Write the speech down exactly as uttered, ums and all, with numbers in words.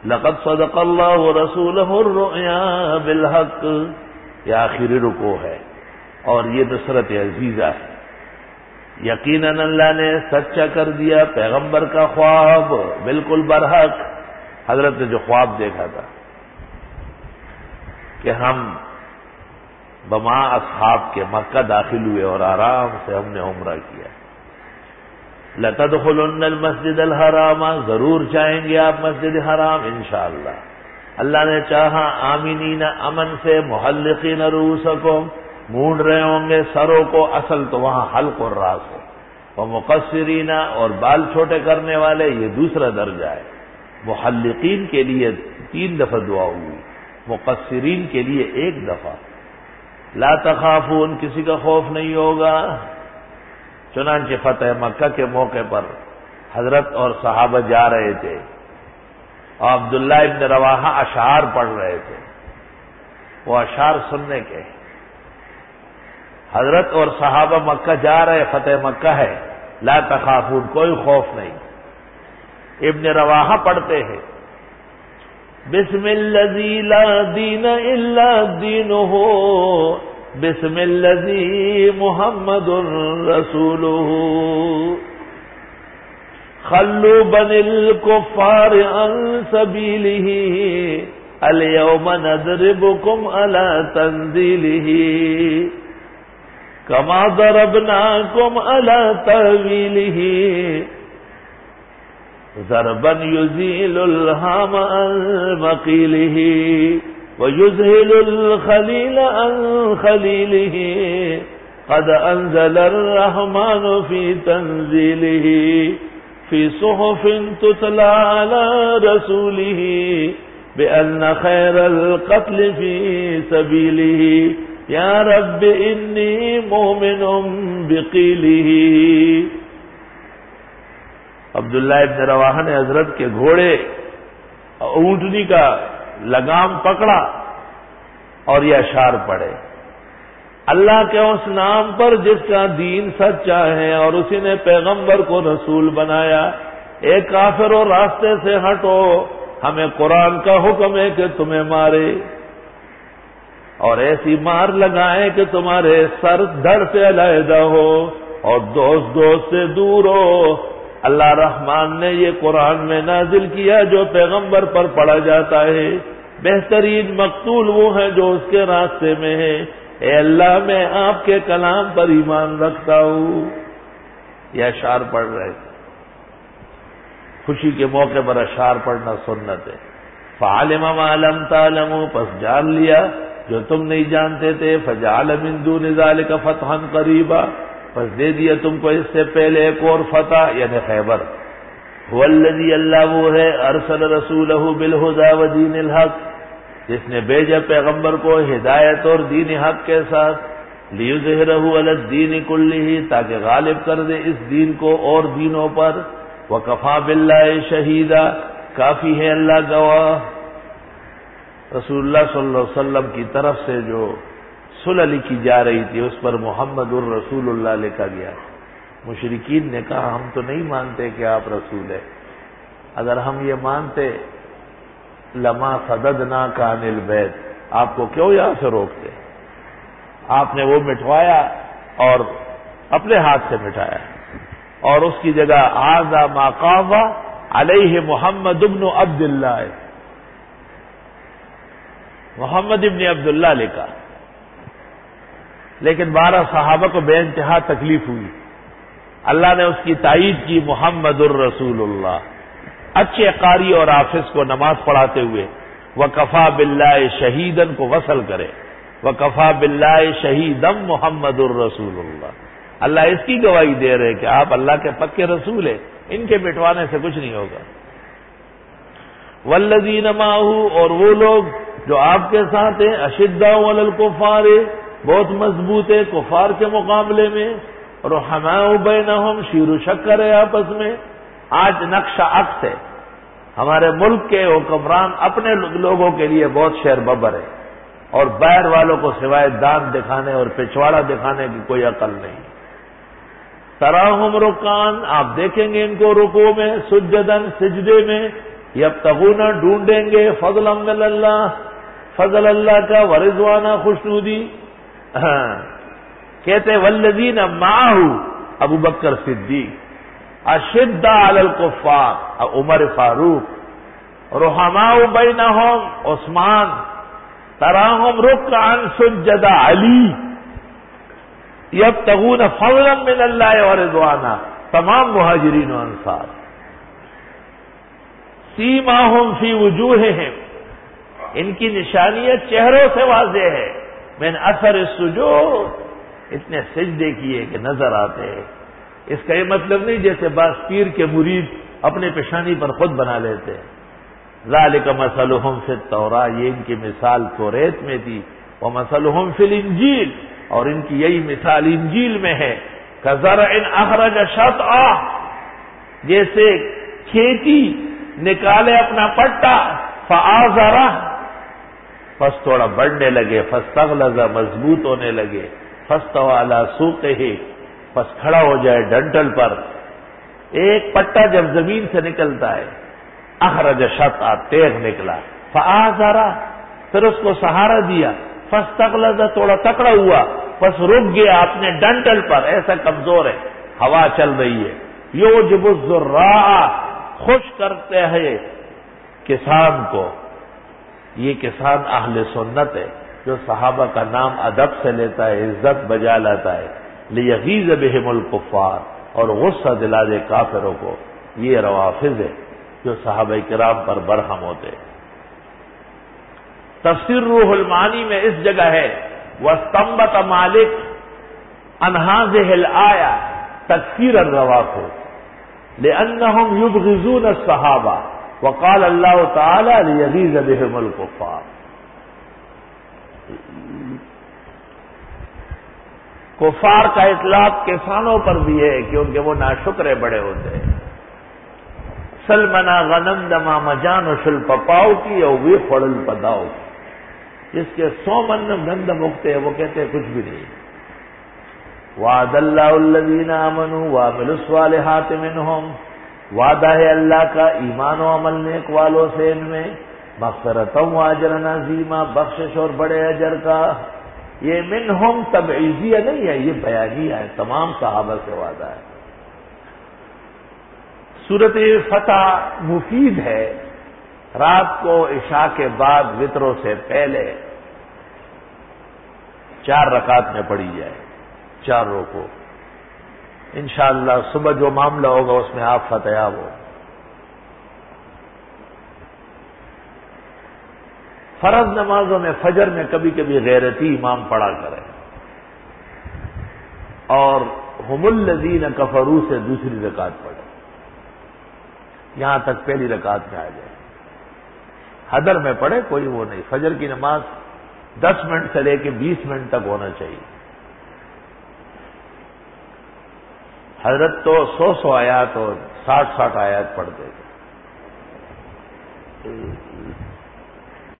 لقد صدق اللہ رسولہ الرؤیا بالحق، یہ آخری رکوع ہے اور یہ نصرت عزیزہ ہے. یقیناً اللہ نے سچا کر دیا پیغمبر کا خواب بالکل برحق. حضرت نے جو خواب دیکھا تھا کہ ہم بما اصحاب کے مکہ داخل ہوئے اور آرام سے ہم نے عمرہ کیا. لَتَدْخُلُنَّ الْمَسْجِدَ الْحَرَامَ، ضرور جائیں گے آپ مسجد حرام انشاءاللہ. اللہ نے چاہا آمینین، امن سے، محلقین رؤوسکم، مونڈ رہے ہوں گے سروں کو، اصل تو وہاں حلق اور راس ہے. ومقصرین، اور بال چھوٹے کرنے والے، یہ دوسرا درجہ ہے. محلقین کے لیے تین دفعہ دعا ہوئی، مقصرین کے لیے ایک دفعہ. لا تخافون، کسی کا خوف نہیں ہوگا. چنانچہ فتح مکہ کے موقع پر حضرت اور صحابہ جا رہے تھے اور عبداللہ ابن رواحہ اشعار پڑھ رہے تھے. وہ اشعار سننے کے حضرت اور صحابہ مکہ جا رہے، فتح مکہ ہے، لا تخافون، کوئی خوف نہیں. ابن رواحہ پڑھتے ہیں بسم الذی لا دین الا دینہ، بسم الذی محمد رسولہ، خلوا بنی الکفار عن سبیلہ، الیوم نضربکم علی تنزیلہ، کما ضربناکم علی تأویلہ، ضربا یزیل الہام عن مقیلہ، وَيُذْهِلُ الْخَلِيلَ عَنْ خَلِيلِهِ، قَدْ أَنزَلَ الرَّحْمَنُ فِي تَنزِيلِهِ، فِي صُحُفٍ تُتْلَى عَلَى رَسُولِهِ، بِأَنَّ خَيْرَ الْقَتْلِ فِي سَبِيلِهِ، يَا رَبِّ إِنِّي مُؤْمِنٌ بِقِيلِهِ. عبداللہ ابن رواحہ نے حضرت کے گھوڑے اونٹنی کا لگام پکڑا اور یہ اشعار پڑھے. اللہ کے اس نام پر جس کا دین سچا ہے اور اسی نے پیغمبر کو رسول بنایا. ایک کافر و راستے سے ہٹو، ہمیں قرآن کا حکم ہے کہ تمہیں مارے اور ایسی مار لگائیں کہ تمہارے سر دھڑ سے علیحدہ ہو اور دوست دوست سے دور ہو. اللہ رحمان نے یہ قرآن میں نازل کیا جو پیغمبر پر پڑھا جاتا ہے. بہترین مقتول وہ ہیں جو اس کے راستے میں ہے. اے اللہ میں آپ کے کلام پر ایمان رکھتا ہوں. یہ اشعار پڑھ رہے تھے. خوشی کے موقع پر اشعار پڑھنا سنت ہے. فعلم ما لم تعلموا، پس جان لیا جو تم نہیں جانتے تھے. فجعل من دون ذلك فتحا قریبا، پس دے دیا تم کو اس سے پہلے ایک اور فتح یعنی خیبر. هو الذی، اللہ وہ ہے، ارسل رسولہ بالہدی ودین الحق، جس نے بھیجا پیغمبر کو ہدایت اور دین حق کے ساتھ. لیظہرہ علی الدین کلہ، تاکہ غالب کر دے اس دین کو اور دینوں پر. وکفی باللہ شہیدا، کافی ہے اللہ گواہ. رسول اللہ صلی اللہ علیہ وسلم کی طرف سے جو صلح لکھی جا رہی تھی اس پر محمد الرسول اللہ لکھا گیا. مشرکین نے کہا ہم تو نہیں مانتے کہ آپ رسول ہیں، اگر ہم یہ مانتے لما صددناک عن البیت، آپ کو کیوں یہاں سے روکتے. آپ نے وہ مٹوایا اور اپنے ہاتھ سے مٹایا اور اس کی جگہ ھذا ما قام علیہ محمد ابن عبداللہ، محمد ابن عبداللہ لکھا. لیکن بارہ صحابہ کو بے انتہا تکلیف ہوئی. اللہ نے اس کی تائید کی محمد الرسول اللہ. اچھے قاری اور حافظ کو نماز پڑھاتے ہوئے وکفا باللہ شہیدن کو وصل کرے. وکفا باللہ شہیدم محمد الرسول اللہ. اللہ اس کی گواہی دے رہے کہ آپ اللہ کے پکے رسول ہیں، ان کے مٹوانے سے کچھ نہیں ہوگا. والذین معہ، اور وہ لوگ جو آپ کے ساتھ ہیں، اشداء علی الکفار، بہت مضبوط ہے کفار کے مقابلے میں. رحماء بینہم، شیر و شکر ہے آپس میں. آج نقشہ عکس ہے، ہمارے ملک کے حکمران اپنے لوگوں کے لیے بہت شیر ببر ہے اور باہر والوں کو سوائے دانت دکھانے اور پچھواڑا دکھانے کی کوئی عقل نہیں. تراہم رکان، آپ دیکھیں گے ان کو رکوع میں، سجدن سجدے میں، یبتغون ڈھونڈیں گے فضلا من اللہ، فضل اللہ کا، ورضوانہ خوشنودی. ہاں کہتے والذین معہ ابو بکر صدیق، اشداء علی الکفار عمر فاروق، رحماء بینہم عثمان، تراہم رکعا سجدا علی، یبتغون فضلا من اللہ ورضوانہ تمام مہاجرین و انصار. سیماہم فی وجوہہم، ان کی نشانیت چہروں سے واضح ہے. من اثر السجود، اتنے سجدے کیے کہ نظر آتے ہیں. اس کا یہ مطلب نہیں جیسے بعض پیر کے مرید اپنے پیشانی پر خود بنا لیتے ہیں. ذالک مثلہم فی التوراۃ، یہ ان کی مثال توریت میں تھی. ومثلہم فی الانجیل، اور ان کی یہی مثال انجیل میں ہے. کزرع اخرج شطأہ، جیسے کھیتی نکالے اپنا پٹا، فآزرہ، پس تھوڑا بڑھنے لگے، فاستغلظ، مضبوط ہونے لگے، فاستوى علی سوقہ، پس کھڑا ہو جائے ڈنٹل پر. ایک پٹا جب زمین سے نکلتا ہے، اخرج شطأ، تیغ نکلا، فآزرہ، پھر اس کو سہارا دیا، فاستغلظ، تھوڑا تکڑا ہوا، پس رک گیا اپنے ڈنٹل پر، ایسا کمزور ہے، ہوا چل رہی ہے. یعجب الزراع، خوش کرتے ہیں کسان کو. یہ کسان اہل سنت ہے جو صحابہ کا نام ادب سے لیتا ہے، عزت بجا لاتا ہے. لیغیظ بہم الکفار، اور غصہ دلا دے کافروں کو. یہ روافض ہے جو صحابہ کرام پر برہم ہوتے. تفسیر روح المعانی میں اس جگہ ہے واستنبط مالک عن هذه الآية تكفير الروافض لأنهم يبغضون الصحابة، وقال الله تعالى ليغيظ بهم الكفار. کفار کا اطلاق کسانوں پر بھی ہے کیونکہ وہ ناشکرے بڑے ہوتے ہیں. سلمنا غنم دما مجان و شل پپاؤ کی اور وی خڑل پداؤ کی، جس کے سو من گند مکتے ہیں وہ کہتے ہیں کچھ بھی نہیں. وعد اللہ الذین آمنوا وعملوا الصالحات منہم، وعدہ ہے اللہ کا ایمان و عمل نیک والوں سے ان میں، مغفرۃ و اجر عظیما، بخشش اور بڑے اجر کا. یہ منہم تبعیضیہ نہیں ہے، یہ بیانیہ ہے، تمام صحابہ سے وعدہ ہے. سورۃ فتح مفید ہے، رات کو عشاء کے بعد وتروں سے پہلے چار رکعت میں پڑھی جائے، چار رکوع. انشاءاللہ صبح جو معاملہ ہوگا اس میں آپ فتح ہو. فرض نمازوں میں فجر میں کبھی کبھی غیرتی امام پڑھا کرے، اور ہم الذین کفروا سے دوسری رکعت پڑھے، یہاں تک پہلی رکعت میں آ جائے. حضر میں پڑھے کوئی وہ نہیں. فجر کی نماز دس منٹ سے لے کے بیس منٹ تک ہونا چاہیے. حضرت تو سو سو آیات اور ساٹھ ساٹھ آیات پڑھتے تھے.